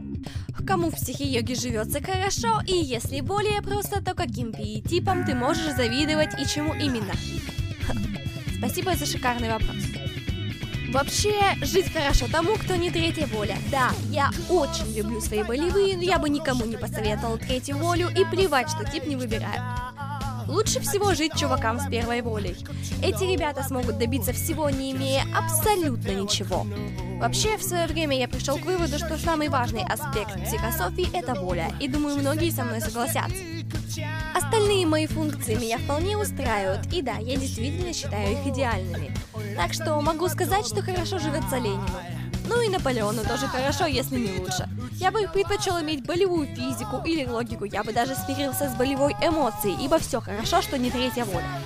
Кому в психи-йоге живется хорошо, и если более просто, то каким пи-типам ты можешь завидовать и чему именно? Спасибо за шикарный вопрос. Вообще, жить хорошо тому, кто не третья воля. Да, я очень люблю свои болевые, но я бы никому не посоветовал третью волю, и плевать, что тип не выбирает. Лучше всего жить чувакам с первой волей. Эти ребята смогут добиться всего, не имея абсолютно ничего. Вообще, в свое время я пришел к выводу, что самый важный аспект психософии — это воля, и думаю, многие со мной согласятся. Остальные мои функции меня вполне устраивают, и да, я действительно считаю их идеальными. Так что могу сказать, что хорошо живется Ленину. Ну и Наполеону тоже хорошо, если не лучше. Я бы предпочел иметь болевую физику или логику, я бы даже смирился с болевой эмоцией, ибо все хорошо, что не третья воля.